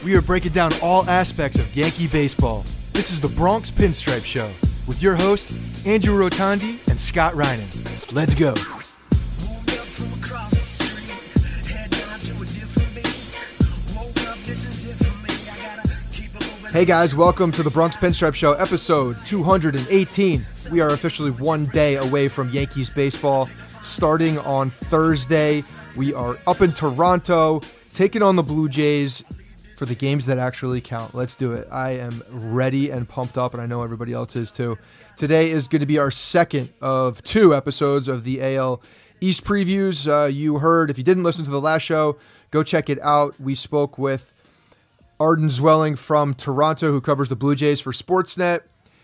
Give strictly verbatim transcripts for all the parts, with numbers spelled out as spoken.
We are breaking down all aspects of Yankee baseball. This is the Bronx Pinstripe Show with your hosts, Andrew Rotondi and Scott Reinen. Let's go. Hey guys, welcome to the Bronx Pinstripe Show, episode two hundred eighteen. We are officially one day away from Yankees baseball. Starting on Thursday, we are up in Toronto, taking on the Blue Jays for the games that actually count. Let's do it. I am ready and pumped up, and I know everybody else is too. Today is going to be our second of two episodes of the A L East previews. Uh, you heard, if you didn't listen to the last show, go check it out. We spoke with Arden Zwelling from Toronto, who covers the Blue Jays for Sportsnet.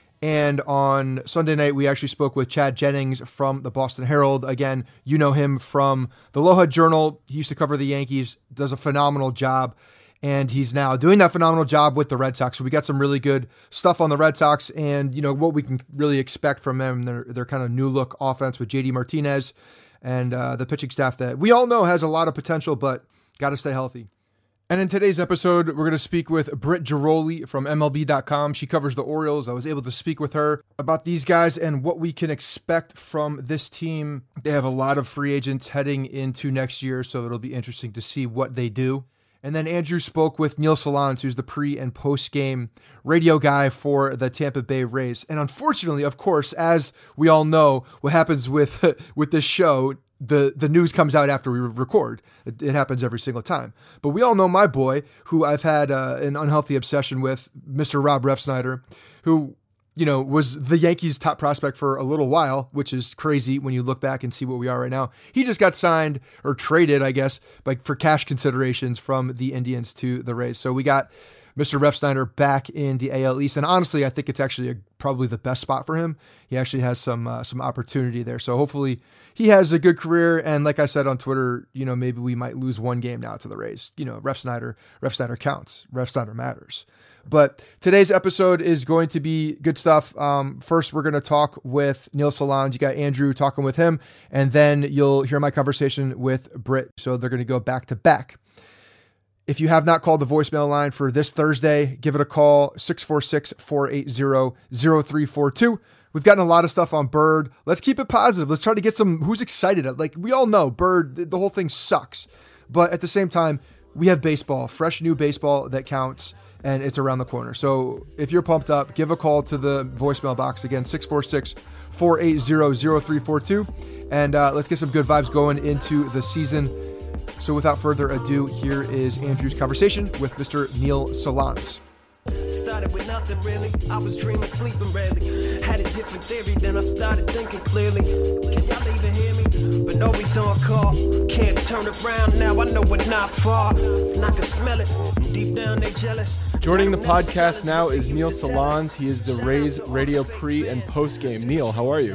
And on Sunday night, we actually spoke with Chad Jennings from the Boston Herald. Again, you know him from the Aloha Journal. He used to cover the Yankees, does a phenomenal job. And he's now doing that phenomenal job with the Red Sox. So we got some really good stuff on the Red Sox and, you know, what we can really expect from them. Their, their kind of new look offense with J D Martinez and uh, the pitching staff that we all know has a lot of potential, but got to stay healthy. And in today's episode, we're going to speak with Britt Ghiroli from M L B dot com. She covers the Orioles. I was able to speak with her about these guys and what we can expect from this team. They have a lot of free agents heading into next year, so it'll be interesting to see what they do. And then Andrew spoke with Neil Solondz, who's the pre- and post-game radio guy for the Tampa Bay Rays. And unfortunately, of course, as we all know, what happens with with this show, the, the news comes out after we record. It, it happens every single time. But we all know my boy, who I've had uh, an unhealthy obsession with, Mister Rob Refsnyder, who, you know, was the Yankees' top prospect for a little while, which is crazy when you look back and see what we are right now. He just got signed or traded, I guess, like for cash considerations from the Indians to the Rays. So we got Mister Refsnyder back in the A L East, and honestly, I think it's actually a, probably the best spot for him. He actually has some uh, some opportunity there, so hopefully he has a good career. And like I said on Twitter, you know, maybe we might lose one game now to the Rays. You know, Refsnyder, Refsnyder counts. Refsnyder matters. But today's episode is going to be good stuff. Um, first, we're going to talk with Neil Solondz. You got Andrew talking with him, and then you'll hear my conversation with Britt. So they're going to go back to back. If you have not called the voicemail line for this Thursday, give it a call, six four six, four eight zero, zero three four two. We've gotten a lot of stuff on Bird. Let's keep it positive. Let's try to get some, who's excited? Like, we all know Bird, the whole thing sucks. But at the same time, we have baseball, fresh new baseball that counts, and it's around the corner. So if you're pumped up, give a call to the voicemail box. Again, six four six, four eight zero, zero three four two. And uh, let's get some good vibes going into the season. So without further ado, here is Andrew's conversation with Mister Neil Solondz. Started with nothing really. I was dreaming, sleeping rarely. Had a different theory, then I started thinking clearly. Can y'all even hear me? But always on call. Can't turn around now. I know we're not far. And I can smell it. Deep down they jealous. Joining the podcast now is Neil Solondz. He is the Rays radio pre and post game. Neil, how are you?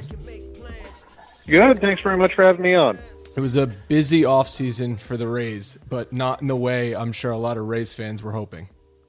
Good. Thanks very much for having me on. It was a busy offseason for the Rays, but not in the way I'm sure a lot of Rays fans were hoping.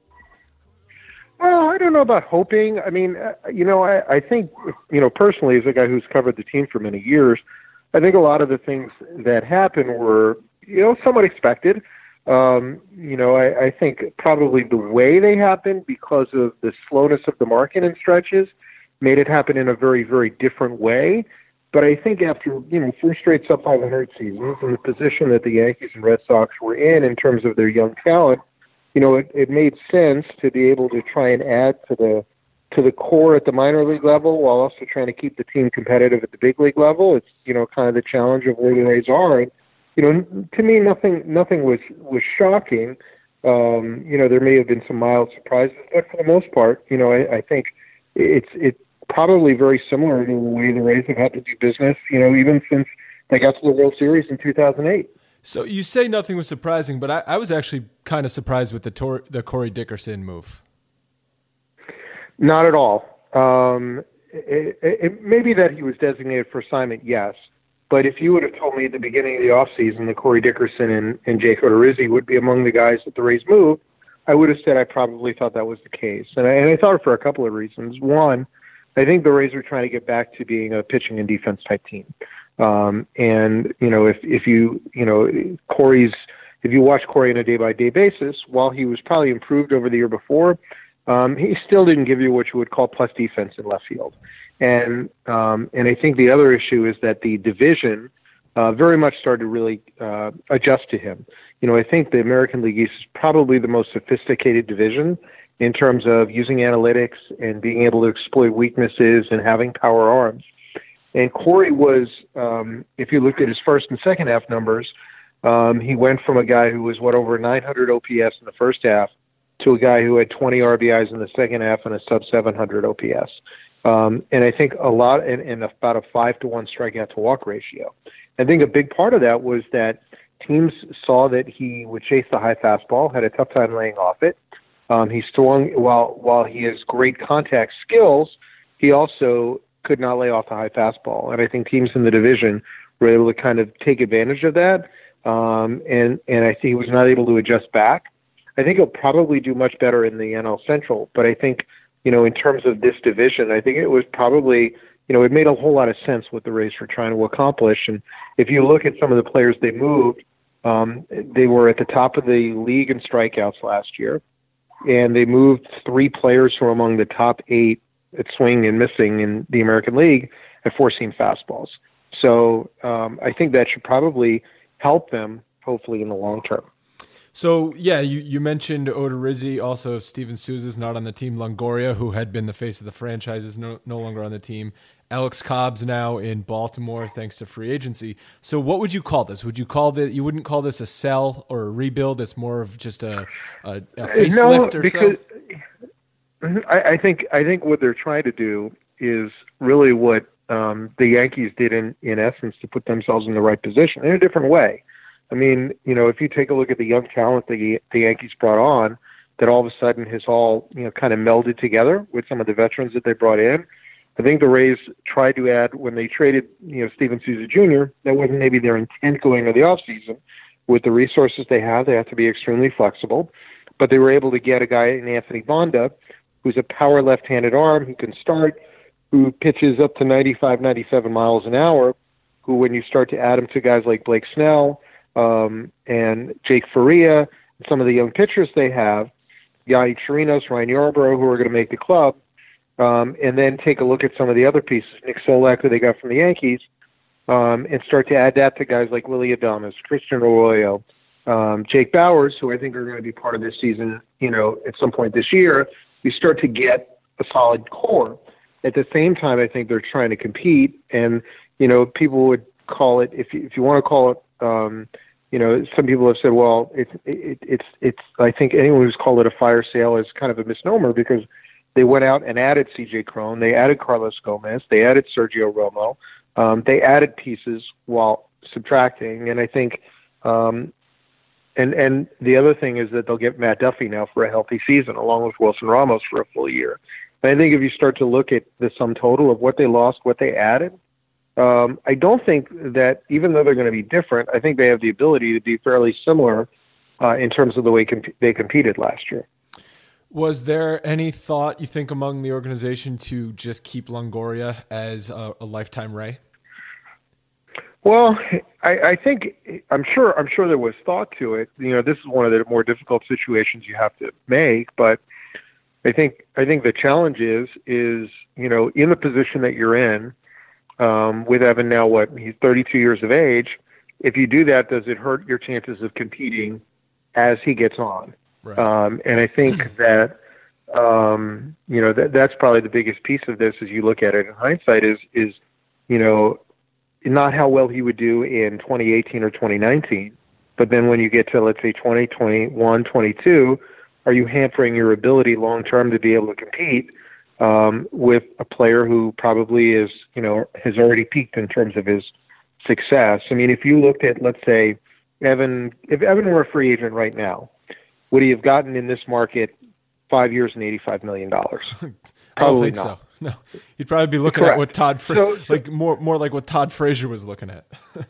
Well, I don't know about hoping. I mean, uh, you know, I, I think, you know, personally, as a guy who's covered the team for many years, I think a lot of the things that happened were, you know, somewhat expected. Um, you know, I, I think probably the way they happened, because of the slowness of the market in stretches, made it happen in a very, very different way. But I think after, you know, four straight sub five hundred seasons and the position that the Yankees and Red Sox were in in terms of their young talent, you know, it, it made sense to be able to try and add to the to the core at the minor league level while also trying to keep the team competitive at the big league level. It's, you know, kind of the challenge of where the Rays are. And, you know, to me, nothing nothing was, was shocking. Um, you know, there may have been some mild surprises, but for the most part, you know, I, I think it's it. probably very similar to the way the Rays have had to do business, you know, even since they got to the World Series in two thousand eight. So you say nothing was surprising, but I, I was actually kind of surprised with the Tor- the Corey Dickerson move. Not at all. Um, it, it, it may be that he was designated for assignment, yes. But if you would have told me at the beginning of the offseason that Corey Dickerson and, and Jake Odorizzi would be among the guys that the Rays moved, I would have said I probably thought that was the case. And I, and I thought it for a couple of reasons. One, I think the Rays were trying to get back to being a pitching and defense type team. Um, and, you know, if, if you, you know, Corey's if you watch Corey on a day-by-day basis, while he was probably improved over the year before, um, he still didn't give you what you would call plus defense in left field. And um, and I think the other issue is that the division uh, very much started to really uh, adjust to him. You know, I think the American League East is probably the most sophisticated division in terms of using analytics and being able to exploit weaknesses and having power arms. And Corey was, um, if you looked at his first and second half numbers, um, he went from a guy who was, what, over nine hundred O P S in the first half to a guy who had twenty R B Is in the second half and a sub seven hundred O P S. Um, and I think a lot, and, and about a five to one strikeout to walk ratio. I think a big part of that was that teams saw that he would chase the high fastball, had a tough time laying off it. Um, he swung, while, while he has great contact skills, he also could not lay off the high fastball. And I think teams in the division were able to kind of take advantage of that. Um, and, and I think he was not able to adjust back. I think he'll probably do much better in the N L Central, but I think, you know, in terms of this division, I think it was probably, you know, it made a whole lot of sense what the Rays were trying to accomplish. And if you look at some of the players they moved, um, they were at the top of the league in strikeouts last year, and they moved three players who were among the top eight at swing and missing in the American League at four-seam fastballs. So um, I think that should probably help them, hopefully, in the long term. So, yeah, you, you mentioned Odorizzi. Also, Steven Souza's not on the team. Longoria, who had been the face of the franchise, is no, no longer on the team. Alex Cobb's now in Baltimore thanks to free agency. So what would you call this? Would you call that? You wouldn't call this a sell or a rebuild? It's more of just a, a, a facelift no, or because so? I, I think I think what they're trying to do is really what um, the Yankees did in, in essence to put themselves in the right position in a different way. I mean, you know, if you take a look at the young talent the the Yankees brought on, that all of a sudden has all, you know, kind of melded together with some of the veterans that they brought in. I think the Rays tried to add, when they traded, you know, Steven Souza Junior, that wasn't maybe their intent going into the offseason. With the resources they have, they have to be extremely flexible. But they were able to get a guy in Anthony Bonda, who's a power left-handed arm, who can start, who pitches up to ninety-five, ninety-seven miles an hour, who, when you start to add him to guys like Blake Snell um, and Jake Faria, and some of the young pitchers they have, Yanni Chirinos, Ryan Yarbrough, who are going to make the club, um, and then take a look at some of the other pieces, Nick Solak, who they got from the Yankees, um, and start to add that to guys like Willy Adames, Christian Arroyo, um, Jake Bowers, who I think are going to be part of this season, you know, at some point this year. You start to get a solid core. At the same time, I think they're trying to compete, and, you know, people would call it, if you, if you want to call it, um, you know, some people have said, well, it's, it, it's, it's, I think anyone who's called it a fire sale is kind of a misnomer, because they went out and added C J Cron, they added Carlos Gomez, they added Sergio Romo, um, they added pieces while subtracting, and I think, um, and and the other thing is that they'll get Matt Duffy now for a healthy season, along with Wilson Ramos for a full year. And I think if you start to look at the sum total of what they lost, what they added, um, I don't think that, even though they're going to be different, I think they have the ability to be fairly similar uh, in terms of the way comp- they competed last year. Was there any thought, you think, among the organization to just keep Longoria as a, a lifetime Ray? Well, I, I think I'm sure I'm sure there was thought to it. You know, this is one of the more difficult situations you have to make. But I think I think the challenge is is you know, in the position that you're in, um, with Evan now, what, he's thirty-two years of age. If you do that, does it hurt your chances of competing as he gets on? Right. Um, and I think that, um, you know, that, that's probably the biggest piece of this as you look at it in hindsight is, is, you know, not how well he would do in twenty eighteen or twenty nineteen, but then when you get to, let's say, twenty, twenty-one, twenty-two, are you hampering your ability long-term to be able to compete um, with a player who probably is, you know, has already peaked in terms of his success? I mean, if you looked at, let's say, Evan, if Evan were a free agent right now, would he have gotten in this market five years and eighty-five million dollars? I don't think not. so. No, you'd probably be looking Correct. at what Todd, Fra- so, so, like more, more like what Todd Frazier was looking at,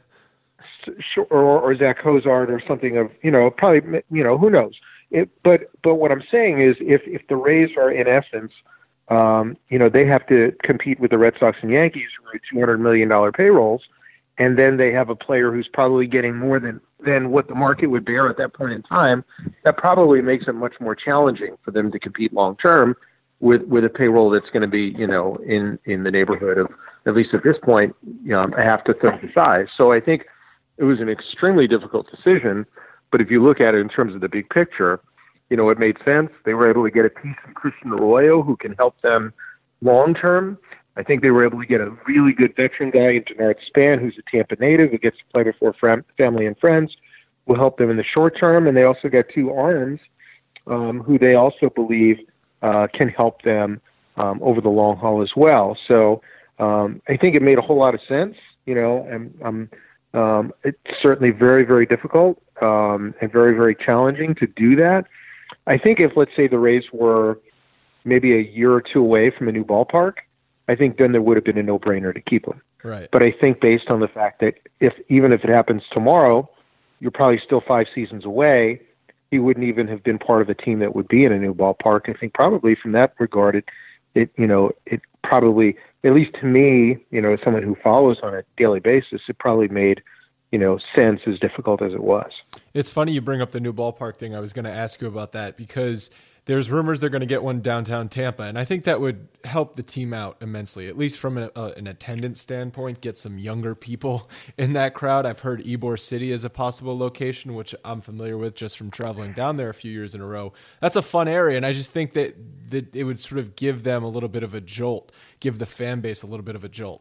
or, or Zach Cozart or something of, you know, probably, you know, who knows? It, but but what I'm saying is, if if the Rays are in essence, um, you know, they have to compete with the Red Sox and Yankees, who are two hundred million dollar payrolls, and then they have a player who's probably getting more than, than what the market would bear at that point in time, that probably makes it much more challenging for them to compete long term with, with a payroll that's going to be, you know, in, in the neighborhood of, at least at this point, you know, a half to third the size. So I think it was an extremely difficult decision, but if you look at it in terms of the big picture, you know, it made sense. They were able to get a piece of Christian Arroyo who can help them long term. I think they were able to get a really good veteran guy in Denard Span, who's a Tampa native, who gets to play before fam- family and friends, will help them in the short term. And they also got two arms um, who they also believe uh, can help them um, over the long haul as well. So um, I think it made a whole lot of sense. You know, and um, um, it's certainly very, very difficult um, and very, very challenging to do that. I think if, let's say, the Rays were maybe a year or two away from a new ballpark, I think then there would have been a no-brainer to keep him. Right. But I think based on the fact that if even if it happens tomorrow, you're probably still five seasons away, he wouldn't even have been part of a team that would be in a new ballpark. I think probably from that regard, it, it you know, it probably, at least to me, you know, as someone who follows on a daily basis, it probably made, you know, sense as difficult as it was. It's funny you bring up the new ballpark thing. I was going to ask you about that because there's rumors they're going to get one downtown Tampa, and I think that would help the team out immensely, at least from an, uh, an attendance standpoint, get some younger people in that crowd. I've heard Ybor City is a possible location, which I'm familiar with just from traveling down there a few years in a row. That's a fun area, and I just think that, that it would sort of give them a little bit of a jolt, give the fan base a little bit of a jolt.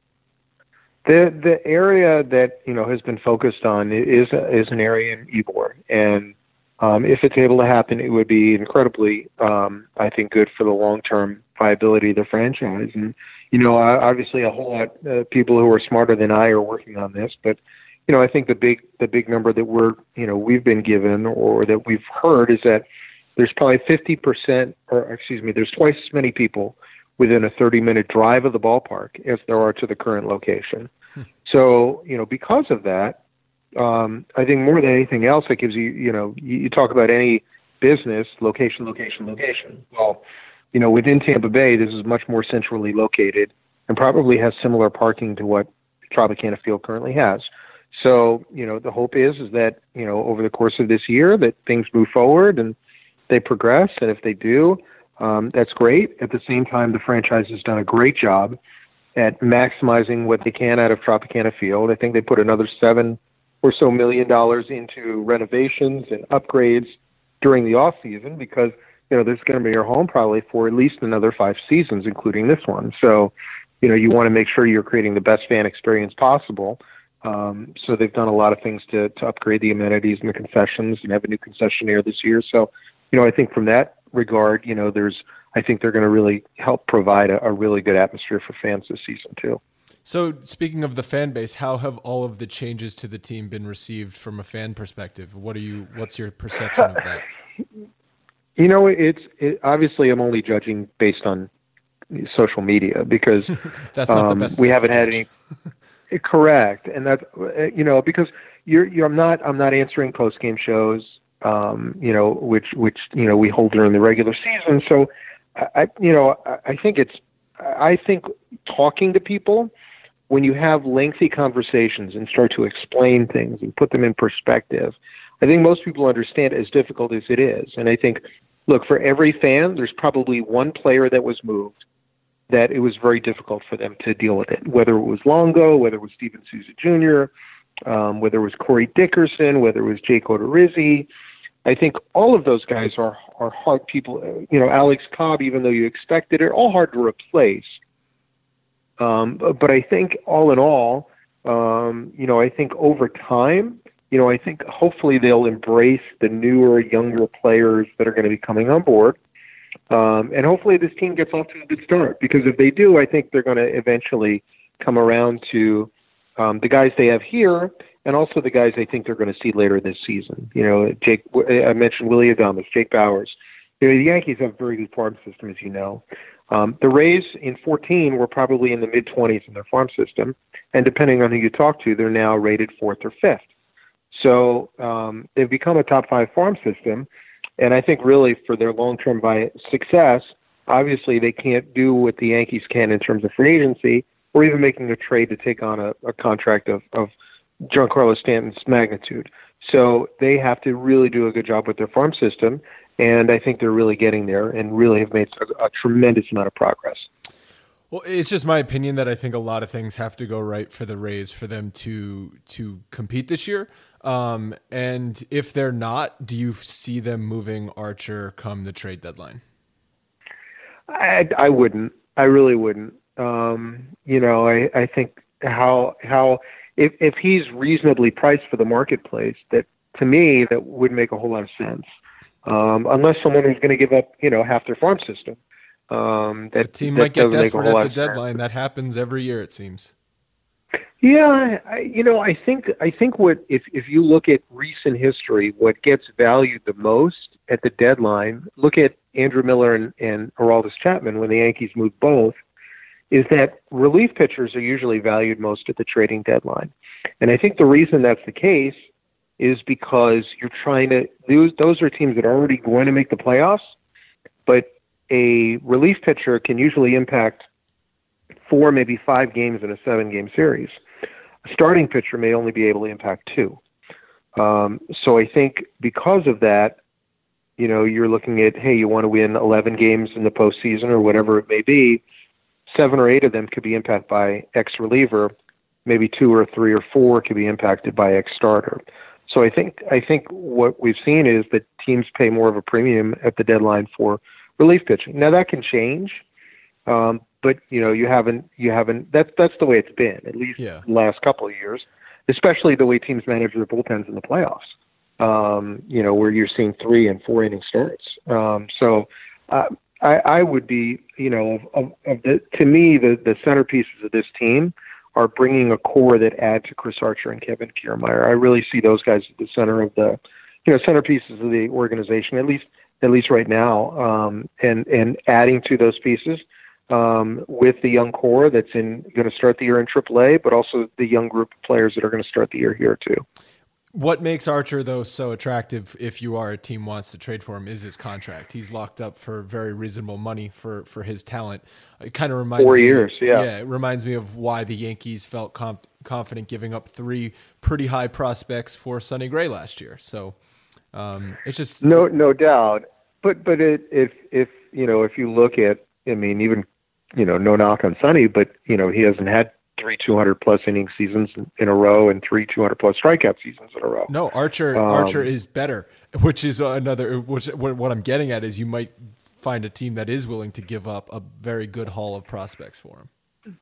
The the area that, you know, has been focused on is is an area in Ybor, and um, if it's able to happen, it would be incredibly, um, I think, good for the long term viability of the franchise. And you know, obviously, a whole lot of people who are smarter than I are working on this, but you know, I think the big the big number that we're you know we've been given or that we've heard is that there's probably fifty percent, or excuse me, there's twice as many people within a thirty minute drive of the ballpark as there are to the current location. Hmm. So, you know, because of that, um, I think more than anything else, it gives you, you know, you, you talk about any business, location, location, location. Well, you know, within Tampa Bay, this is much more centrally located and probably has similar parking to what Tropicana Field currently has. So, you know, the hope is, is that, you know, over the course of this year that things move forward and they progress. And if they do, Um, that's great. At the same time, the franchise has done a great job at maximizing what they can out of Tropicana Field. I think they put another seven or so million dollars into renovations and upgrades during the off season because, you know, there's going to be your home probably for at least another five seasons, including this one. So, you know, you want to make sure you're creating the best fan experience possible. Um, so they've done a lot of things to, to upgrade the amenities and the concessions and have a new concessionaire this year. So, you know, I think from that regard, you know, there's, I think they're going to really help provide a, a really good atmosphere for fans this season too. So speaking of the fan base, how have all of the changes to the team been received from a fan perspective? What are you, what's your perception of that? You know, it's it, obviously I'm only judging based on social media because that's not um, the best we place haven't to had judge. any correct. And that's, you know, because you're, you're, I'm not, I'm not answering post game shows. Um, you know, which, which, you know, we hold during the regular season. So I, you know, I, I think it's, I think talking to people when you have lengthy conversations and start to explain things and put them in perspective, I think most people understand as difficult as it is. And I think, look, for every fan, there's probably one player that was moved that it was very difficult for them to deal with it, whether it was Longo, whether it was Steven Souza Junior, um, whether it was Corey Dickerson, whether it was Jake Odorizzi. I think all of those guys are, are hard people, you know, Alex Cobb, even though you expected it, all hard to replace. Um, but, but I think all in all, um, you know, I think over time, you know, I think hopefully they'll embrace the newer, younger players that are going to be coming on board. Um, and hopefully this team gets off to a good start because if they do, I think they're going to eventually come around to um, the guys they have here and also the guys I think they're going to see later this season. You know, Jake, I mentioned Willy Adames, Jake Bowers. You know, the Yankees have a very good farm system, as you know. Um, the Rays in fourteen were probably in the mid-twenties in their farm system, and depending on who you talk to, they're now rated fourth or fifth. So um, they've become a top five farm system, and I think really for their long-term success, obviously they can't do what the Yankees can in terms of free agency, or even making a trade to take on a, a contract of, of Giancarlo Stanton's magnitude. So they have to really do a good job with their farm system, and I think they're really getting there and really have made a, a tremendous amount of progress. Well, it's just my opinion that I think a lot of things have to go right for the Rays for them to to compete this year. Um, and if they're not, do you see them moving Archer come the trade deadline? I, I wouldn't. I really wouldn't. Um, you know, I, I think how how if if he's reasonably priced for the marketplace, that to me that would make a whole lot of sense. Um, unless someone is going to give up, you know, half their farm system. Um, that the team that might get doesn't make a desperate whole at lot the of deadline. sense. That happens every year, it seems. Yeah, I, you know, I think I think what if if you look at recent history, what gets valued the most at the deadline, look at Andrew Miller and, and Aroldis Chapman when the Yankees moved both, is that relief pitchers are usually valued most at the trading deadline. And I think the reason that's the case is because you're trying to those those are teams that are already going to make the playoffs, but a relief pitcher can usually impact four, maybe five games in a seven-game series. A starting pitcher may only be able to impact two. Um, so I think because of that, you know, you're looking at, hey, you want to win eleven games in the postseason or whatever it may be, seven or eight of them could be impacted by X reliever, maybe two or three or four could be impacted by X starter. So I think I think what we've seen is that teams pay more of a premium at the deadline for relief pitching. Now that can change, um, but you know you haven't you haven't. That's that's the way it's been at least yeah. the last couple of years, especially the way teams manage their bullpens in the playoffs. Um, you know where you're seeing three and four inning starts. Um, so uh, I, I would be you know of, of, of the to me the the centerpieces of this team are bringing a core that add to Chris Archer and Kevin Kiermaier. I really see those guys at the center of the, you know, centerpieces of the organization, at least at least right now, um, and and adding to those pieces um, with the young core that's in going to start the year in triple A, but also the young group of players that are going to start the year here too. What makes Archer, though, so attractive if you are a team wants to trade for him is his contract. He's locked up for very reasonable money for, for his talent. It kind of reminds Four me, years, yeah. Yeah, it reminds me of why the Yankees felt comp- confident giving up three pretty high prospects for Sonny Gray last year. So um, it's just no, no doubt. But but it, if if you know if you look at, I mean, even you know, no knock on Sonny, but you know he hasn't had three two hundred plus inning seasons in a row and three two hundred plus strikeout seasons in a row. No, Archer um, Archer is better, which is another. Which what I'm getting at is you might find a team that is willing to give up a very good haul of prospects for him.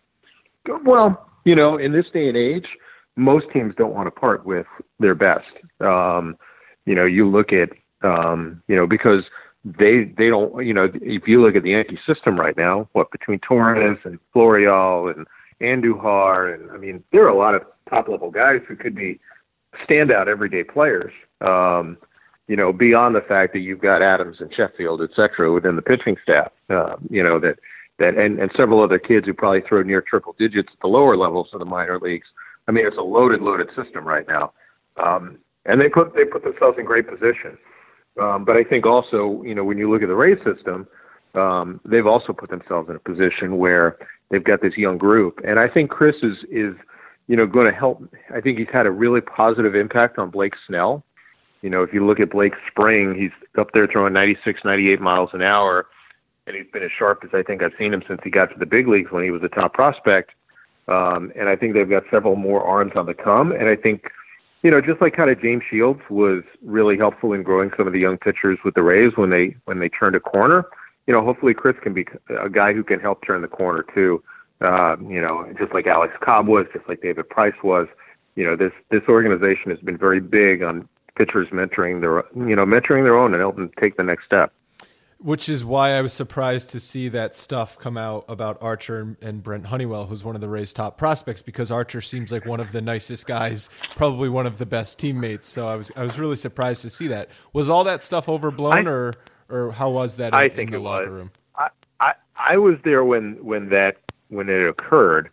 Well, you know, in this day and age, most teams don't want to part with their best. Um, you know, you look at um, you know because they they don't. You know, if you look at the Yankee system right now, what between Torres and Florial and Andujar, and I mean, there are a lot of top-level guys who could be standout everyday players. Um, you know, beyond the fact that you've got Adams and Sheffield, et cetera, within the pitching staff. Uh, you know that that and, and several other kids who probably throw near triple digits at the lower levels of the minor leagues. I mean, it's a loaded, loaded system right now, um, and they put they put themselves in great position. Um, but I think also, you know, when you look at the Rays system, um, they've also put themselves in a position where they've got this young group. And I think Chris is, is you know, going to help. I think he's had a really positive impact on Blake Snell. You know, if you look at Blake's spring, he's up there throwing ninety-six, ninety-eight miles an hour, and he's been as sharp as I think I've seen him since he got to the big leagues when he was a top prospect. Um, and I think they've got several more arms on the come. And I think, you know, just like kind of James Shields was really helpful in growing some of the young pitchers with the Rays when they when they turned a corner. You know, hopefully Chris can be a guy who can help turn the corner too. Uh, you know, just like Alex Cobb was, just like David Price was. You know, this this organization has been very big on pitchers mentoring their, you know, mentoring their own and helping them take the next step. Which is why I was surprised to see that stuff come out about Archer and, and Brent Honeywell, who's one of the Rays' top prospects, because Archer seems like one of the nicest guys, probably one of the best teammates. So I was I was really surprised to see that. Was all that stuff overblown, I, or or how was that in, I think in the it locker was. room? I, I I was there when when that when it occurred,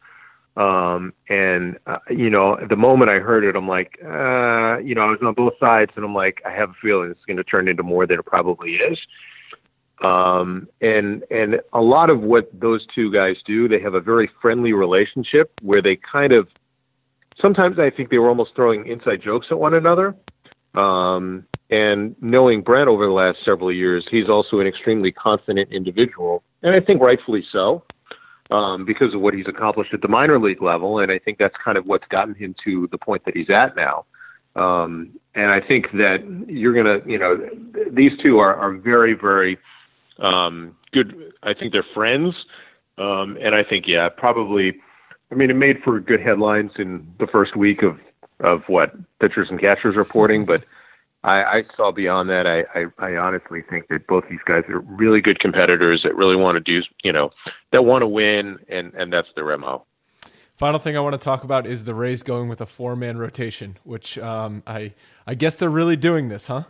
um, and uh, you know, the moment I heard it, I'm like, uh, you know, I was on both sides, and I'm like, I have a feeling it's going to turn into more than it probably is. Um, and and a lot of what those two guys do, they have a very friendly relationship where they kind of, sometimes I think they were almost throwing inside jokes at one another. Um, and knowing Brent over the last several years, he's also an extremely confident individual, and I think rightfully so, um, because of what he's accomplished at the minor league level. And I think that's kind of what's gotten him to the point that he's at now. Um, and I think that you're going to, you know, these two are, are very, very, Um, good. I think they're friends. Um, and I think, yeah, probably, I mean, it made for good headlines in the first week of, of what pitchers and catchers reporting, but I, I saw beyond that. I, I, I honestly think that both these guys are really good competitors that really want to do, you know, that want to win, and, and that's their M O. Final thing I want to talk about is the Rays going with a four-man rotation, which um, I, I guess they're really doing this, huh?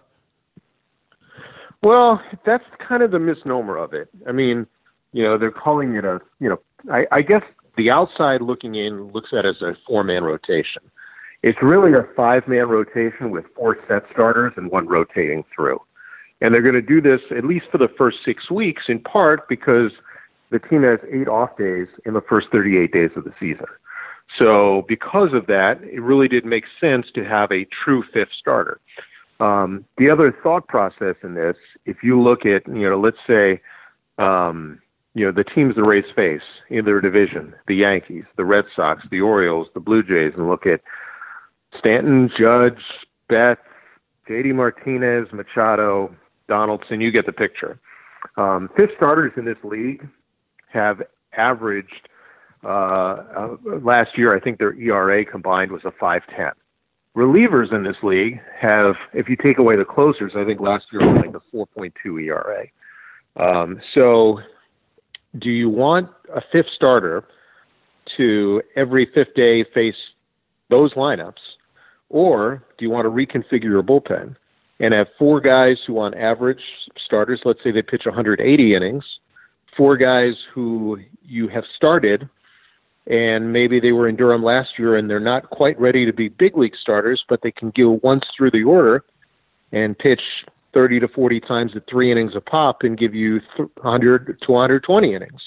Well, that's kind of the misnomer of it. I mean, you know, they're calling it a, you know, I, I guess the outside looking in looks at it as a four-man rotation. It's really a five-man rotation with four set starters and one rotating through. And they're going to do this at least for the first six weeks, in part because the team has eight off days in the first thirty-eight days of the season. So because of that, it really did make sense to have a true fifth starter. Um, the other thought process in this, if you look at, you know, let's say, um, you know, the teams the Rays face in their division, the Yankees, the Red Sox, the Orioles, the Blue Jays, and look at Stanton, Judge, Betts, J D Martinez, Machado, Donaldson, you get the picture. Um, fifth starters in this league have averaged, uh, uh, last year, I think their E R A combined was a five ten. Relievers in this league have, if you take away the closers, I think last year was like a four point two E R A. Um, so do you want a fifth starter to every fifth day face those lineups, or do you want to reconfigure your bullpen and have four guys who on average starters, let's say they pitch one hundred eighty innings, four guys who you have started and maybe they were in Durham last year and they're not quite ready to be big league starters, but they can go once through the order and pitch thirty to forty times at three innings a pop and give you one hundred to one hundred twenty innings.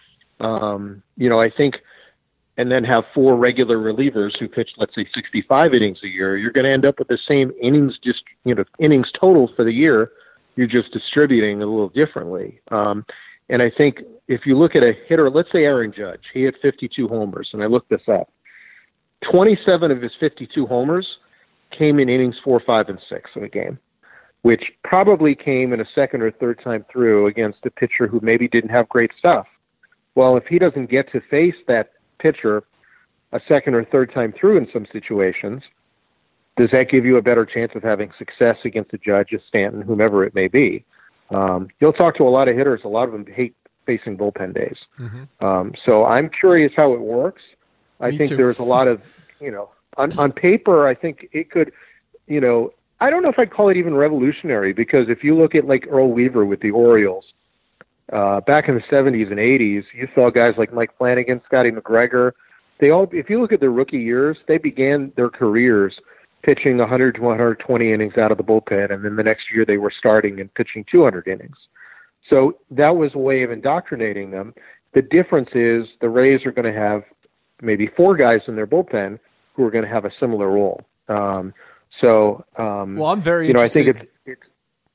Um, you know, I think, and then have four regular relievers who pitch, let's say, sixty-five innings a year. You're going to end up with the same innings, just, you know, innings total for the year. You're just distributing a little differently. Um, And I think if you look at a hitter, let's say Aaron Judge, he had fifty-two homers, and I looked this up. twenty-seven of his fifty-two homers came in innings four, five, and six in a game, which probably came in a second or third time through against a pitcher who maybe didn't have great stuff. Well, if he doesn't get to face that pitcher a second or third time through in some situations, does that give you a better chance of having success against a Judge, a Stanton, whomever it may be? Um, you'll talk to a lot of hitters. A lot of them hate facing bullpen days. Mm-hmm. Um, so I'm curious how it works. I Me think too. There's a lot of, you know, on, on paper, I think it could, you know, I don't know if I'd call it even revolutionary, because if you look at like Earl Weaver with the Orioles, uh, back in the seventies and eighties, you saw guys like Mike Flanagan, Scotty McGregor. They all, if you look at their rookie years, they began their careers pitching one hundred to one hundred twenty innings out of the bullpen, and then the next year they were starting and pitching two hundred innings. So that was a way of indoctrinating them. The difference is the Rays are going to have maybe four guys in their bullpen who are going to have a similar role. Um, so, um, well, I'm very you know, interested. I think it's, it's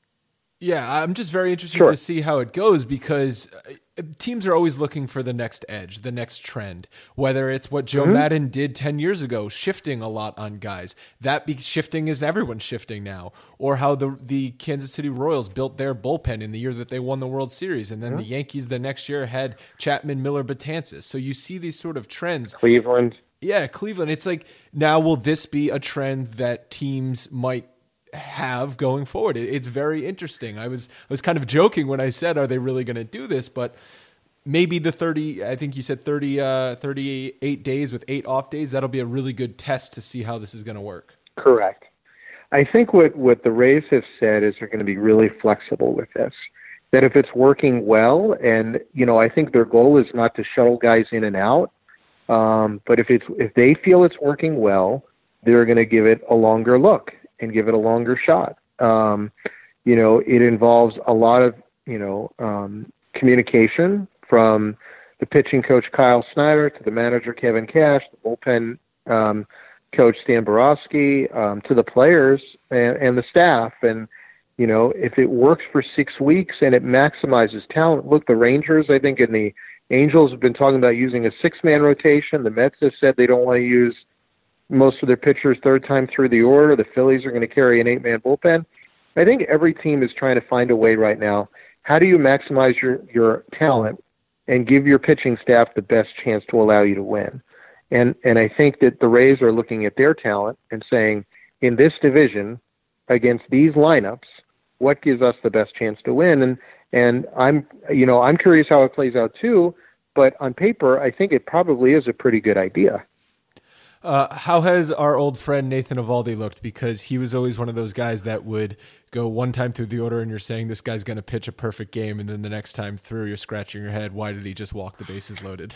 yeah, I'm just very interested sure. to see how it goes, because teams are always looking for the next edge, the next trend, whether it's what Joe mm-hmm. Madden did ten years ago, shifting a lot on guys. That be shifting is everyone's shifting now, or how the the Kansas City Royals built their bullpen in the year that they won the World Series, and then mm-hmm. the Yankees the next year had Chapman, Miller, Betances. So you see these sort of trends. Cleveland. Yeah, Cleveland. It's like, now will this be a trend that teams might have going forward? It's very interesting. I was I was kind of joking when I said, are they really going to do this? But maybe the thirty, I think you said thirty, uh, thirty-eight days with eight off days, that'll be a really good test to see how this is going to work. Correct. I think what, what the Rays have said is they're going to be really flexible with this. That if it's working well, and, you know, I think their goal is not to shuttle guys in and out, um, but if it's if they feel it's working well, they're going to give it a longer look and give it a longer shot. Um, you know, it involves a lot of, you know, um, communication from the pitching coach Kyle Snyder to the manager Kevin Cash, the bullpen um, coach Stan Borowski, um, to the players and, and the staff. And, you know, if it works for six weeks and it maximizes talent, look, the Rangers, I think, and the Angels have been talking about using a six-man rotation. The Mets have said they don't want to use most of their pitchers third time through the order. The Phillies are going to carry an eight-man bullpen. I think every team is trying to find a way right now. How do you maximize your, your talent and give your pitching staff the best chance to allow you to win? And and I think that the Rays are looking at their talent and saying, in this division, against these lineups, what gives us the best chance to win? And and I'm you know I'm curious how it plays out too. But on paper, I think it probably is a pretty good idea. Uh, how has our old friend Nathan Eovaldi looked? Because he was always one of those guys that would go one time through the order and you're saying this guy's going to pitch a perfect game, and then the next time through you're scratching your head, why did he just walk the bases loaded?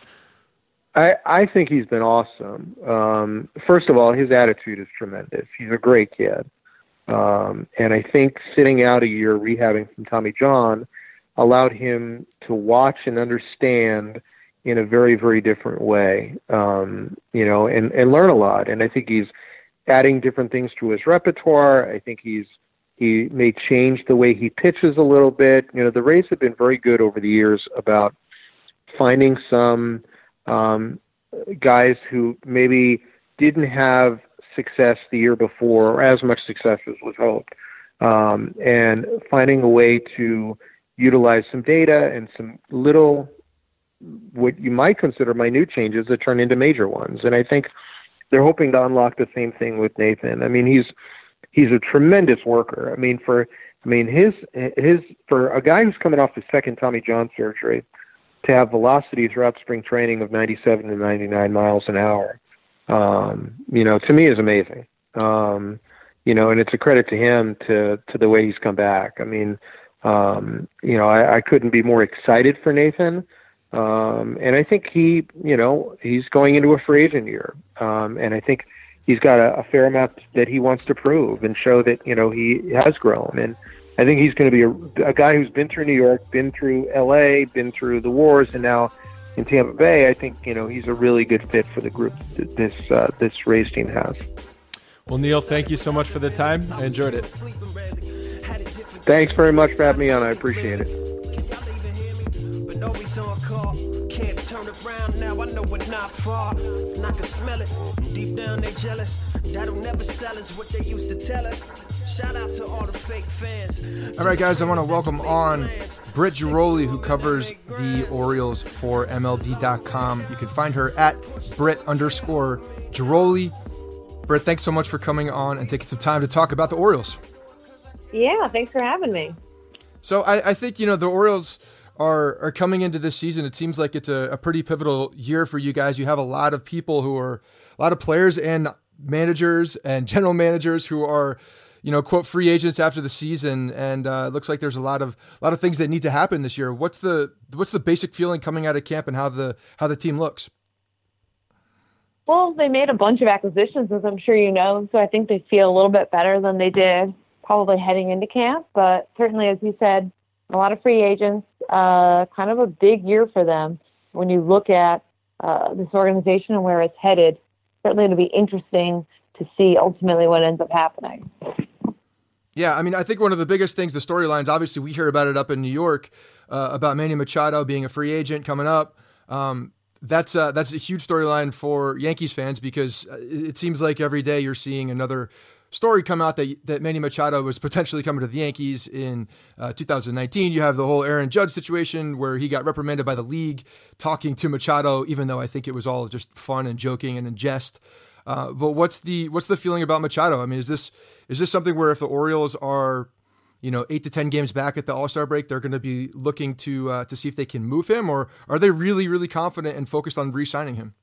I, I think he's been awesome. Um, first of all, his attitude is tremendous. He's a great kid. Um, and I think sitting out a year rehabbing from Tommy John allowed him to watch and understand in a very, very different way, um, you know, and, and learn a lot. And I think he's adding different things to his repertoire. I think he's he may change the way he pitches a little bit. You know, the Rays have been very good over the years about finding some um, guys who maybe didn't have success the year before or as much success as was hoped, um, and finding a way to utilize some data and some little what you might consider minute changes that turn into major ones. And I think they're hoping to unlock the same thing with Nathan. I mean, he's he's a tremendous worker. I mean, for I mean his his for a guy who's coming off the second Tommy John surgery to have velocity throughout spring training of ninety-seven to ninety-nine miles an hour, um, you know, to me is amazing. Um, you know, and it's a credit to him to to the way he's come back. I mean, um, you know, I, I couldn't be more excited for Nathan. Um, and I think he, you know, he's going into a free agent year. Um, and I think he's got a, a fair amount that he wants to prove and show that, you know, he has grown. And I think he's going to be a, a guy who's been through New York, been through L A, been through the wars, and now in Tampa Bay. I think, you know, he's a really good fit for the group that this, uh, this Rays team has. Well, Neil, thank you so much for the time. I enjoyed it. Thanks very much for having me on. I appreciate it. Always on call, can't turn around now. I know we're not far, and I can smell it. Deep down they jealous. That'll never sell us what they used to tell us. Shout out to all the fake fans. All right, guys, I want to welcome on Britt Ghiroli, who covers the Orioles for M L B dot com. You can find her at Britt underscore Ghiroli. Britt, thanks so much for coming on and taking some time to talk about the Orioles. Yeah, thanks for having me. So I, I think, you know, the Orioles are are coming into this season. It seems like it's a, a pretty pivotal year for you guys. You have a lot of people who are, a lot of players and managers and general managers who are, you know, quote, free agents after the season. And uh, it looks like there's a lot of a lot of things that need to happen this year. What's the what's the basic feeling coming out of camp and how the how the team looks? Well, they made a bunch of acquisitions, as I'm sure you know, so I think they feel a little bit better than they did probably heading into camp. But certainly, as you said, a lot of free agents, uh, kind of a big year for them. When you look at uh, this organization and where it's headed, certainly it'll be interesting to see ultimately what ends up happening. Yeah, I mean, I think one of the biggest things, the storylines, obviously we hear about it up in New York, uh, about Manny Machado being a free agent coming up. Um, that's, uh, that's a huge storyline for Yankees fans because it seems like every day you're seeing another story come out that that Manny Machado was potentially coming to the Yankees in uh, two thousand nineteen. You have the whole Aaron Judge situation where he got reprimanded by the league talking to Machado, even though I think it was all just fun and joking and in jest. Uh, but what's the what's the feeling about Machado? I mean, is this is this something where if the Orioles are, you know, eight to ten games back at the All-Star break, they're going to be looking to uh, to see if they can move him, or are they really really confident and focused on re-signing him?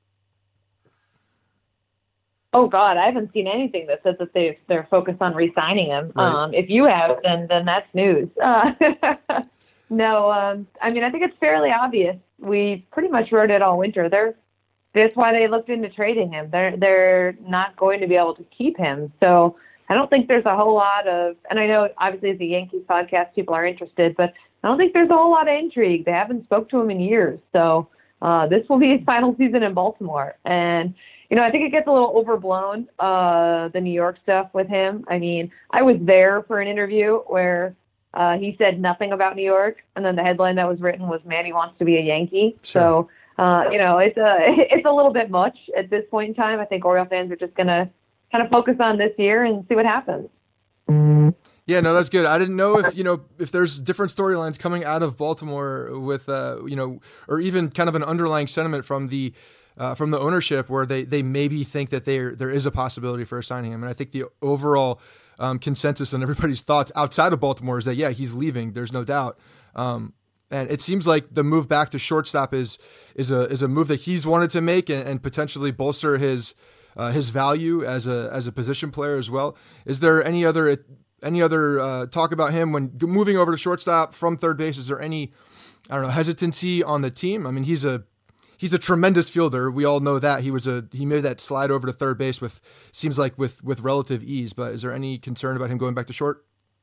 Oh God, I haven't seen anything that says that they they're focused on re-signing him. Right. Um, if you have, then then that's news. Uh, no, um, I mean I think it's fairly obvious. We pretty much wrote it all winter. They're, that's why they looked into trading him. They're they're not going to be able to keep him. So I don't think there's a whole lot of, and I know obviously as a Yankees podcast, people are interested, but I don't think there's a whole lot of intrigue. They haven't spoke to him in years. So uh, this will be his final season in Baltimore. And, you know, I think it gets a little overblown, uh, the New York stuff with him. I mean, I was there for an interview where uh, he said nothing about New York, and then the headline that was written was Manny wants to be a Yankee. Sure. So, uh, you know, it's a, it's a little bit much at this point in time. I think Oriole fans are just going to kind of focus on this year and see what happens. Yeah, no, that's good. I didn't know if, you know, if there's different storylines coming out of Baltimore with, uh, you know, or even kind of an underlying sentiment from the uh, from the ownership where they they maybe think that there there is a possibility for signing him. And I think the overall um, consensus and everybody's thoughts outside of Baltimore is that, yeah, he's leaving. There's no doubt. Um, and it seems like the move back to shortstop is is a is a move that he's wanted to make and, and potentially bolster his uh, his value as a as a position player as well. Is there any other Any other uh, talk about him when moving over to shortstop from third base? Is there any, I don't know, hesitancy on the team? I mean, he's a he's a tremendous fielder. We all know that he was a he made that slide over to third base with seems like with with relative ease. But is there any concern about him going back to short?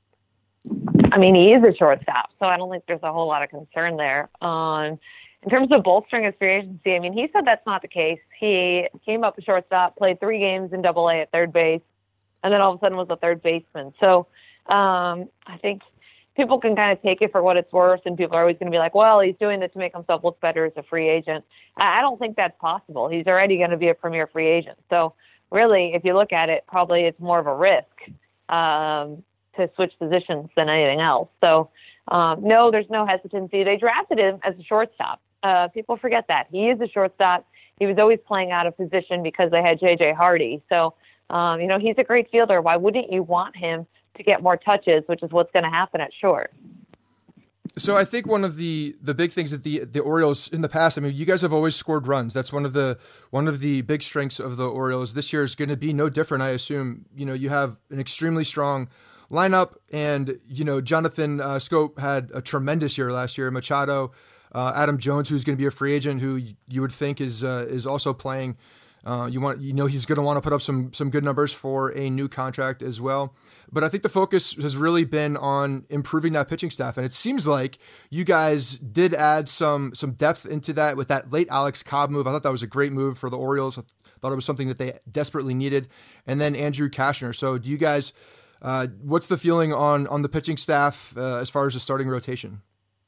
I mean, he is a shortstop, so I don't think there's a whole lot of concern there. Um, in terms of bolstering his free agency, I mean, he said that's not the case. He came up a shortstop, played three games in Double A at third base, and then all of a sudden was a third baseman. So um, I think people can kind of take it for what it's worth, and people are always going to be like, well, he's doing it to make himself look better as a free agent. I don't think that's possible. He's already going to be a premier free agent. So really, if you look at it, probably it's more of a risk um, to switch positions than anything else. So um, no, there's no hesitancy. They drafted him as a shortstop. Uh, people forget that. He is a shortstop. He was always playing out of position because they had J J Hardy. So Um, you know, he's a great fielder. Why wouldn't you want him to get more touches, which is what's going to happen at short? So I think one of the, the big things that the, the Orioles in the past, I mean, you guys have always scored runs. That's one of the one of the big strengths of the Orioles. This year is going to be no different, I assume. You know, you have an extremely strong lineup, and, you know, Jonathan uh, Scope had a tremendous year last year. Machado, uh, Adam Jones, who's going to be a free agent, who you would think is uh, is also playing. Uh, you want, you know, he's going to want to put up some some good numbers for a new contract as well. But I think the focus has really been on improving that pitching staff, and it seems like you guys did add some some depth into that with that late Alex Cobb move. I thought that was a great move for the Orioles. I thought it was something that they desperately needed. And then Andrew Cashner. So, do you guys? Uh, what's the feeling on on the pitching staff uh, as far as the starting rotation?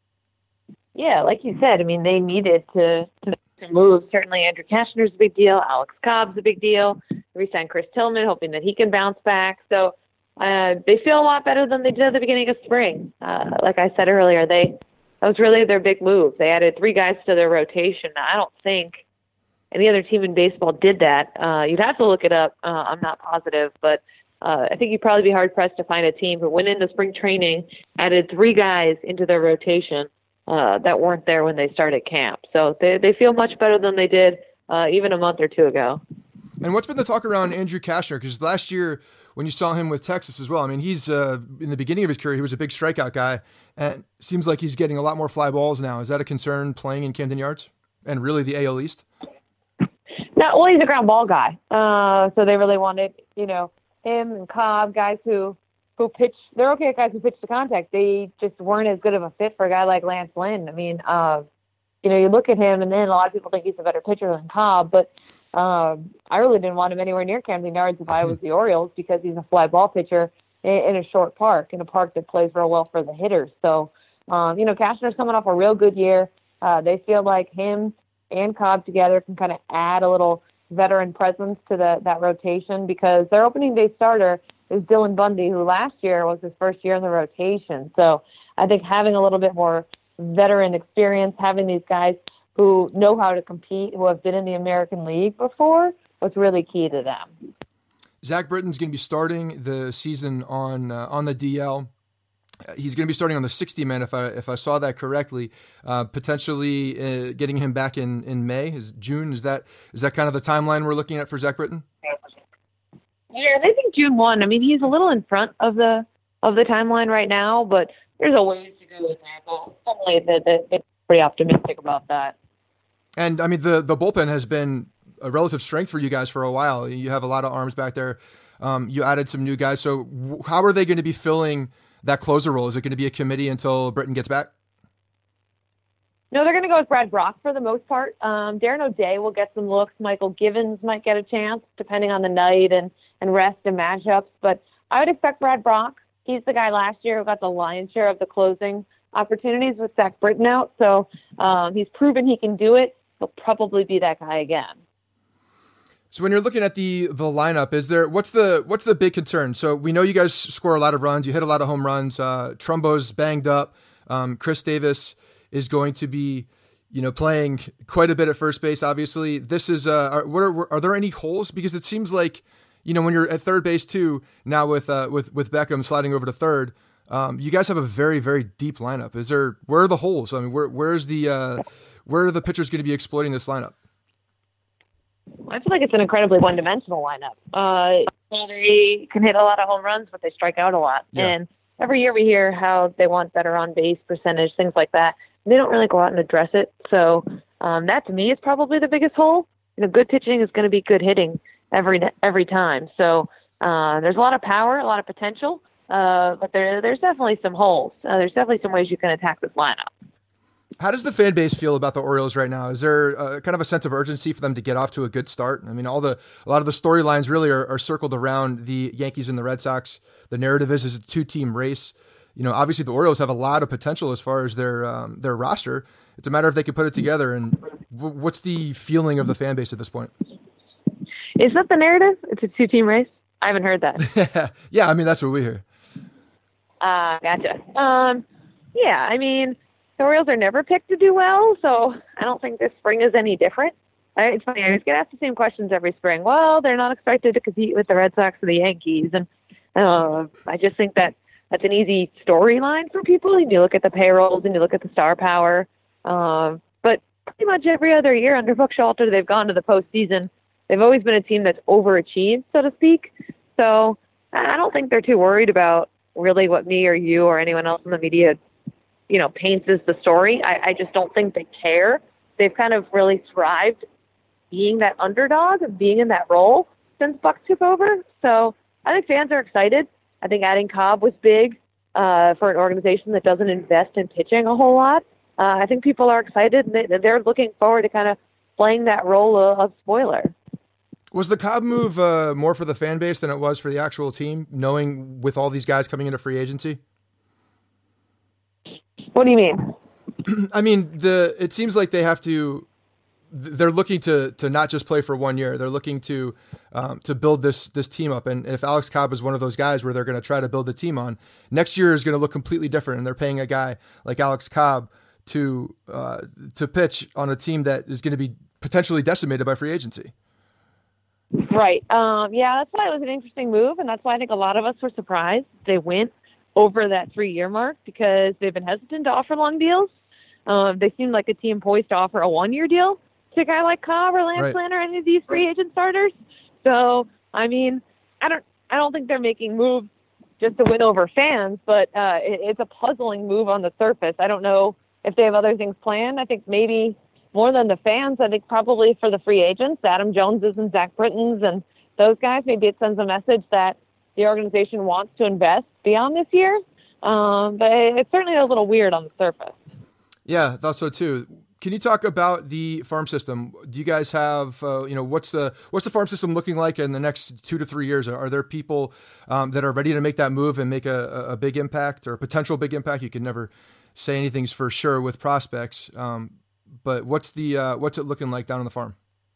Yeah, like you said, I mean, they needed to. to move. Certainly Andrew Cashner's a big deal. Alex Cobb's a big deal. They re-signed Chris Tillman, hoping that he can bounce back. So uh, they feel a lot better than they did at the beginning of spring. Uh, like I said earlier, they that was really their big move. They added three guys to their rotation. I don't think any other team in baseball did that. Uh, you'd have to look it up. Uh, I'm not positive, but uh, I think you'd probably be hard-pressed to find a team who went into spring training, added three guys into their rotation Uh, that weren't there when they started camp. So they they feel much better than they did uh, even a month or two ago. And what's been the talk around Andrew Cashner? Because last year when you saw him with Texas as well, I mean, he's uh, in the beginning of his career, he was a big strikeout guy, and it seems like he's getting a lot more fly balls now. Is that a concern playing in Camden Yards and really the A L East? No, well, he's a ground ball guy. Uh, so they really wanted, you know, him and Cobb, guys who who pitch, they're okay at guys who pitch to contact. They just weren't as good of a fit for a guy like Lance Lynn. I mean, uh, you know, you look at him, and then a lot of people think he's a better pitcher than Cobb, but um, I really didn't want him anywhere near Camden Yards if I was the Orioles, because he's a fly ball pitcher in, in a short park, in a park that plays real well for the hitters. So, um, you know, Cashner's coming off a real good year. Uh, they feel like him and Cobb together can kind of add a little veteran presence to the, that rotation, because their opening day starter is Dylan Bundy, who last year was his first year in the rotation. So I think having a little bit more veteran experience, having these guys who know how to compete, who have been in the American League before, was really key to them. Zach Britton's going to be starting the season on uh, on the D L. He's going to be starting on the sixty man, if I if I saw that correctly. Uh, potentially uh, getting him back in, in May, is June. Is that is that kind of the timeline we're looking at for Zach Britton? Yeah, they think June first. I mean, he's a little in front of the of the timeline right now, but there's a ways to go with that. But certainly, they're pretty optimistic about that. And I mean, the the bullpen has been a relative strength for you guys for a while. You have a lot of arms back there. Um, you added some new guys. So w- how are they going to be filling that closer role? Is it going to be a committee until Britton gets back? No, they're going to go with Brad Brock for the most part. Um, Darren O'Day will get some looks. Michael Givens might get a chance, depending on the night and, and rest and matchups. But I would expect Brad Brock. He's the guy last year who got the lion's share of the closing opportunities with Zach Britton out. So um, he's proven he can do it. He'll probably be that guy again. So when you're looking at the the lineup, is there what's the what's the big concern? So we know you guys score a lot of runs. You hit a lot of home runs. Uh, Trumbo's banged up. Um, Chris Davis is going to be, you know, playing quite a bit at first base. Obviously, this is uh, are, what are, are there any holes? Because it seems like, you know, when you're at third base too now with uh, with with Beckham sliding over to third, um, you guys have a very very deep lineup. Is there where are the holes? I mean, where where's the uh, where are the pitchers going to be exploiting this lineup? I feel like it's an incredibly one-dimensional lineup. Uh, they can hit a lot of home runs, but they strike out a lot. Yeah. And every year we hear how they want better on-base percentage, things like that. They don't really go out and address it. So um, that, to me, is probably the biggest hole. You know, good pitching is going to be good hitting every every time. So uh, there's a lot of power, a lot of potential, uh, but there there's definitely some holes. Uh, there's definitely some ways you can attack this lineup. How does the fan base feel about the Orioles right now? Is there uh, kind of a sense of urgency for them to get off to a good start? I mean, all the a lot of the storylines really are, are circled around the Yankees and the Red Sox. The narrative is, is a two-team race. You know, obviously the Orioles have a lot of potential as far as their um, their roster. It's a matter if they can put it together. And w- what's the feeling of the fan base at this point? Is that the narrative? It's a two-team race? I haven't heard that. Yeah, I mean, that's what we hear. Uh, gotcha. Um, yeah, I mean, the Orioles are never picked to do well, so I don't think this spring is any different. I, it's funny, I always get asked the same questions every spring. Well, they're not expected to compete with the Red Sox or the Yankees, and uh, I just think that that's an easy storyline for people. And you look at the payrolls and you look at the star power. Um, but pretty much every other year under Buck Showalter, they've gone to the postseason. They've always been a team that's overachieved, so to speak. So I don't think they're too worried about really what me or you or anyone else in the media, you know, paints as the story. I, I just don't think they care. They've kind of really thrived being that underdog and being in that role since Buck took over. So I think fans are excited. I think adding Cobb was big uh, for an organization that doesn't invest in pitching a whole lot. Uh, I think people are excited, and they, they're looking forward to kind of playing that role of, of spoiler. Was the Cobb move uh, more for the fan base than it was for the actual team, knowing with all these guys coming into free agency? What do you mean? I mean, the it seems like they have to. They're looking to to not just play for one year. They're looking to um, to build this this team up. And if Alex Cobb is one of those guys where they're going to try to build the team on, next year is going to look completely different. And they're paying a guy like Alex Cobb to uh, to pitch on a team that is going to be potentially decimated by free agency. Right. Um, yeah, that's why it was an interesting move, and that's why I think a lot of us were surprised they went over that three-year mark because they've been hesitant to offer long deals. Um, they seemed like a team poised to offer a one-year deal to a guy like Cobb or Lance Right. Lynn or any of these free agent starters. So, I mean, I don't, I don't think they're making moves just to win over fans, but uh, it, it's a puzzling move on the surface. I don't know if they have other things planned. I think maybe more than the fans, I think probably for the free agents, Adam Joneses and Zach Brittons and those guys, maybe it sends a message that the organization wants to invest beyond this year. Um, but it's certainly a little weird on the surface. Yeah, I thought so too. Can you talk about the farm system? Do you guys have, uh, you know, what's the what's the farm system looking like in the next two to three years? Are there people um, that are ready to make that move and make a, a big impact or a potential big impact? You can never say anything's for sure with prospects, um, but what's the uh, what's it looking like down on the farm?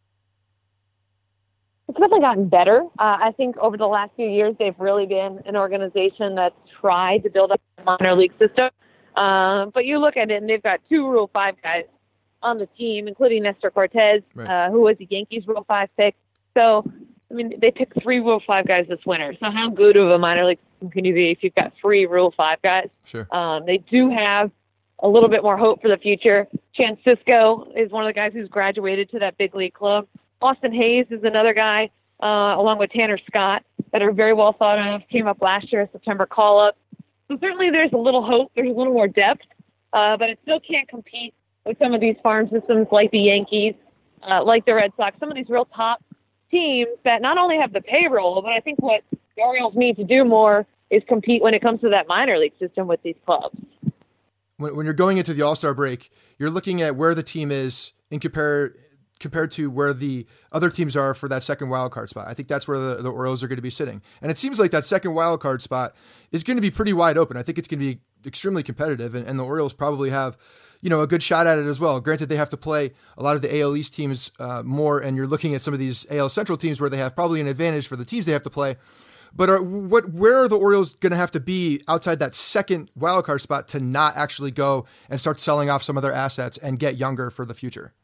It's definitely gotten better. Uh, I think over the last few years, they've really been an organization that's tried to build up a minor league system. Uh, but you look at it, and they've got two Rule five guys on the team, including Nestor Cortez, Right. uh, who was a Yankees Rule five pick. So, I mean, they picked three Rule five guys this winter. So how good of a minor league system can you be if you've got three Rule five guys? Sure. Um, they do have a little bit more hope for the future. Chance Sisco is one of the guys who's graduated to that big league club. Austin Hayes is another guy, uh, along with Tanner Scott, that are very well thought of, came up last year, September call-up. So certainly there's a little hope, there's a little more depth, uh, but it still can't compete with some of these farm systems like the Yankees, uh, like the Red Sox, some of these real top teams that not only have the payroll, but I think what the Orioles need to do more is compete when it comes to that minor league system with these clubs. When, when you're going into the All-Star break, you're looking at where the team is in compare compared to where the other teams are for that second wild card spot. I think that's where the, the Orioles are going to be sitting. And it seems like that second wild card spot is going to be pretty wide open. I think it's going to be extremely competitive, and, and the Orioles probably have, you know, a good shot at it as well. Granted, they have to play a lot of the A L East teams uh, more, and you're looking at some of these A L Central teams where they have probably an advantage for the teams they have to play. But are, what, where are the Orioles going to have to be outside that second wild card spot to not actually go and start selling off some of their assets and get younger for the future?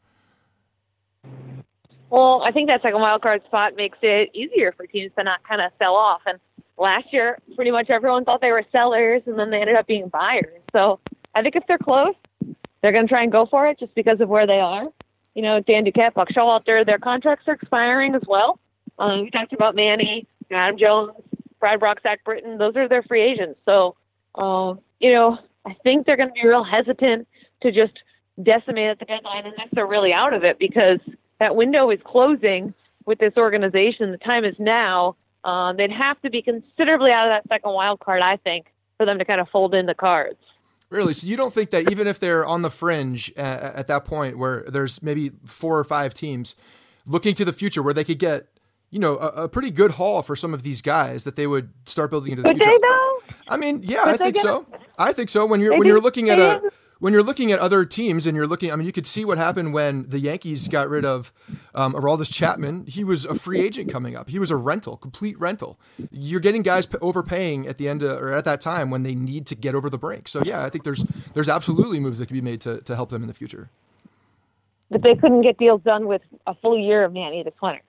Well, I think that second wild card spot makes it easier for teams to not kind of sell off. And last year, pretty much everyone thought they were sellers, and then they ended up being buyers. So I think if they're close, they're going to try and go for it just because of where they are. You know, Dan Duquette, Buck Showalter, their contracts are expiring as well. Um, we talked about Manny, Adam Jones, Brad Brock, Zach Britton. Those are their free agents. So, um, you know, I think they're going to be real hesitant to just decimate at the deadline unless they're really out of it, because that window is closing with this organization. The time is now. Um, they'd have to be considerably out of that second wild card, I think, for them to kind of fold in the cards. Really? So you don't think that even if they're on the fringe uh, at that point where there's maybe four or five teams looking to the future where they could get, you know, a, a pretty good haul for some of these guys, that they would start building into the Could future? they, though? I mean, yeah, Could I think they so. I think so. When you're They when you're did- looking at they a did- when you're looking at other teams and you're looking, I mean, you could see what happened when the Yankees got rid of um, Aroldis Chapman. He was a free agent coming up. He was a rental, complete rental. You're getting guys p- overpaying at the end of, or at that time when they need to get over the brink. So yeah, I think there's there's absolutely moves that can be made to to help them in the future. But they couldn't get deals done with a full year of Manny this winter.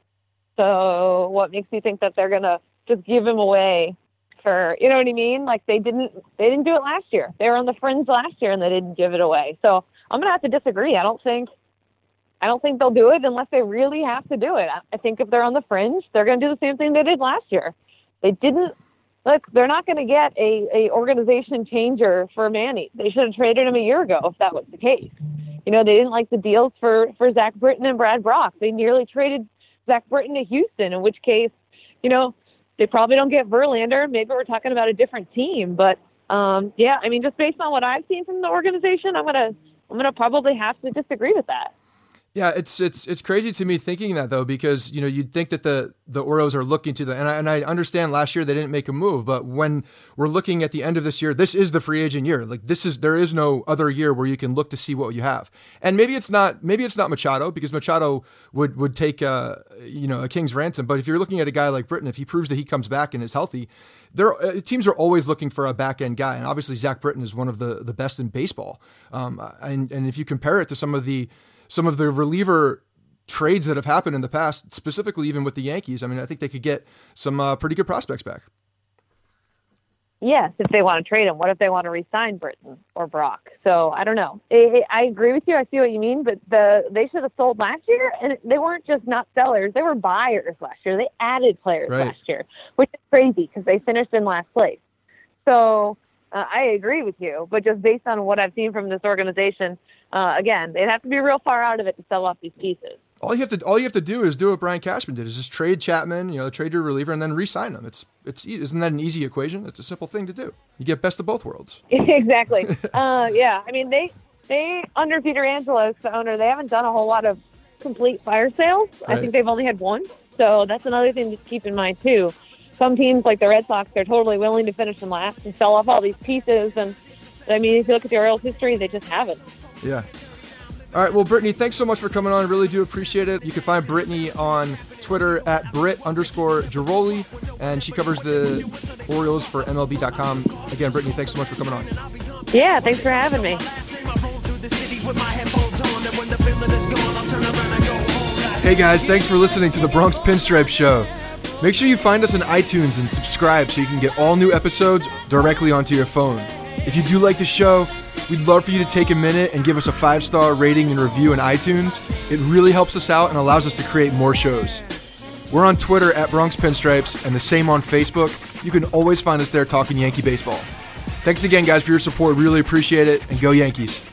So what makes you think that they're going to just give him away for, you know what I mean? Like they didn't, they didn't do it last year. They were on the fringe last year and they didn't give it away. So I'm going to have to disagree. I don't think, I don't think they'll do it unless they really have to do it. I, I think if they're on the fringe, they're going to do the same thing they did last year. They didn't, look, they're not going to get a, a organization changer for Manny. They should have traded him a year ago if that was the case. You know, they didn't like the deals for, for Zach Britton and Brad Brock. They nearly traded Zach Britton to Houston, in which case, you know, they probably don't get Verlander. Maybe we're talking about a different team, but um, yeah, I mean, just based on what I've seen from the organization, I'm gonna I'm gonna probably have to disagree with that. Yeah, it's it's it's crazy to me thinking that though, because you know you'd think that the the Orioles are looking to the and I, and I understand last year they didn't make a move, but when we're looking at the end of this year, this is the free agent year. Like this is there is no other year where you can look to see what you have. And maybe it's not maybe it's not Machado, because Machado would would take uh you know a king's ransom. But if you're looking at a guy like Britton, if he proves that he comes back and is healthy, there uh, teams are always looking for a back end guy, and obviously Zach Britton is one of the the best in baseball. Um, and and if you compare it to some of the some of the reliever trades that have happened in the past, specifically even with the Yankees, I mean, I think they could get some uh, pretty good prospects back. Yes, if they want to trade him. What if they want to re-sign Britton or Brock? So I don't know. I, I agree with you. I see what you mean, but the they should have sold last year, and they weren't just not sellers. They were buyers last year. They added players Right. last year, which is crazy because they finished in last place. So uh, I agree with you, but just based on what I've seen from this organization, uh, again, they'd have to be real far out of it to sell off these pieces. All you have to all you have to do is do what Brian Cashman did: is just trade Chapman, you know, trade your reliever, and then re-sign them. It's it's isn't that an easy equation? It's a simple thing to do. You get best of both worlds. Exactly. uh, yeah, I mean they they under Peter Angelos, the owner, they haven't done a whole lot of complete fire sales. Right. I think they've only had one, so that's another thing to keep in mind too. Some teams like the Red Sox, they're totally willing to finish in last and sell off all these pieces. And I mean, if you look at the Orioles' history, they just haven't. Yeah. All right. Well, Brittany, thanks so much for coming on. I really do appreciate it. You can find Brittany on Twitter at Brit underscore Giroli, and she covers the Orioles for M L B dot com. Again, Brittany, thanks so much for coming on. Yeah, thanks for having me. Hey guys, thanks for listening to the Bronx Pinstripe Show. Make sure you find us on iTunes and subscribe so you can get all new episodes directly onto your phone. If you do like the show, we'd love for you to take a minute and give us a five-star rating and review in iTunes. It really helps us out and allows us to create more shows. We're on Twitter at Bronx Pinstripes and the same on Facebook. You can always find us there talking Yankee baseball. Thanks again, guys, for your support. Really appreciate it, and go Yankees.